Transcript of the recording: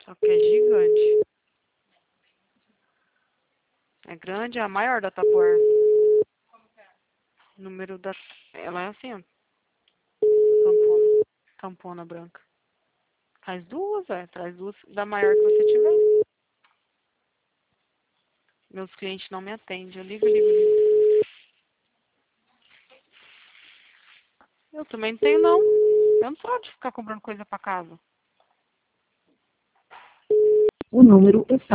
Só que é gigante. É grande, é a maior da Tupperware. O número da... Ela é assim, ó. Tampona. Tampona branca. Traz duas, traz duas da maior que você tiver. Meus clientes não me atendem. Eu ligo. Eu também não tenho, não. Eu não sou de ficar comprando coisa pra casa. O número está